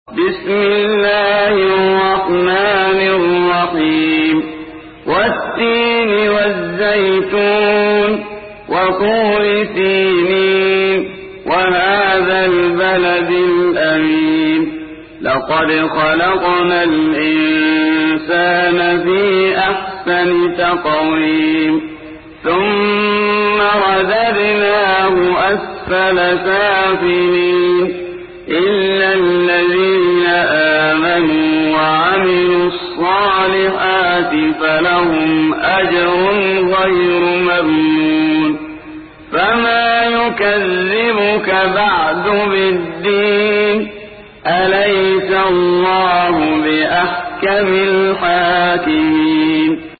بسم الله الرحمن الرحيم والتين والزيتون وطور سينين وهذا البلد الأمين لقد خلقنا الإنسان في أحسن تقويم ثم رددناه أسفل سافلين إلا الذين آمنوا وعملوا الصالحات فلهم أجر غير ممنون فما يكذبك بعد بالدين أليس الله بأحكم الحاكمين